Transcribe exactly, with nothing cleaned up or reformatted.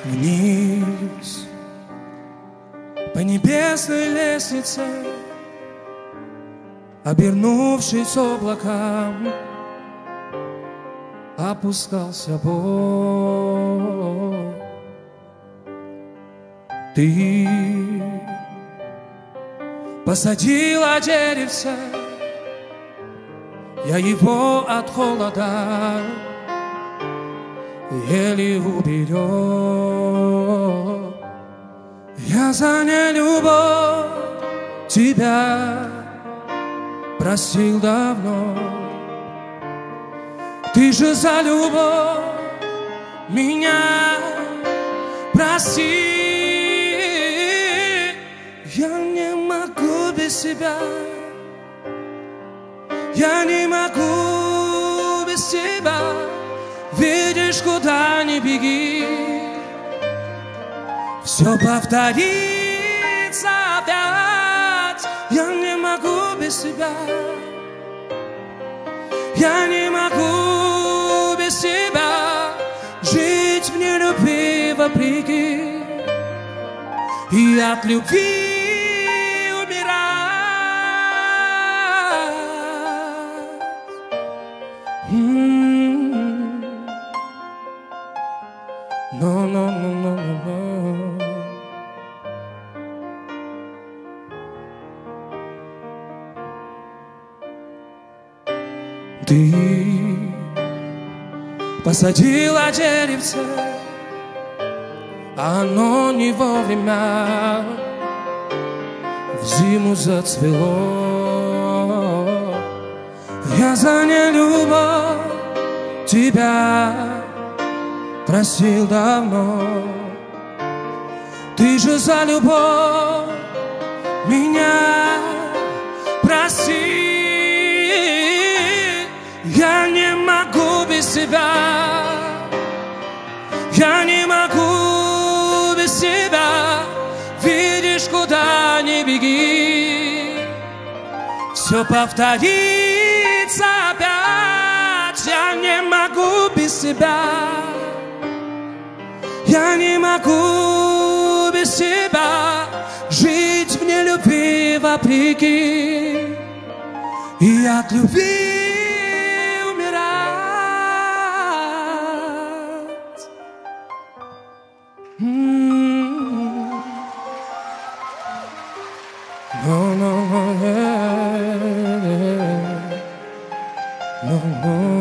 вниз по небесной лестнице, обернувшись облаком, опускался Бог. Ты посадила деревце, я его от холода еле уберег. Я за нелюбовь тебя простил давно. Ты же за любовь меня прости. Я не могу без тебя, я не могу без тебя. Видишь, куда ни беги, все повторится опять. Я не могу без тебя, я не могу без тебя жить в нелюбви вопреки и от любви No, no, no, no, no. Ты посадила деревце, а оно не вовремя в зиму зацвело. Я за нелюбовь тебя простил давно. Ты же за любовь меня прости. Я не могу без тебя, я не могу без тебя. Видишь, куда ни беги, все повторится опять. Я не могу без тебя, я не могу без тебя жить в нелюбви вопреки и от любви умирать. Mm-hmm. No, no, no, yeah, yeah. No, no.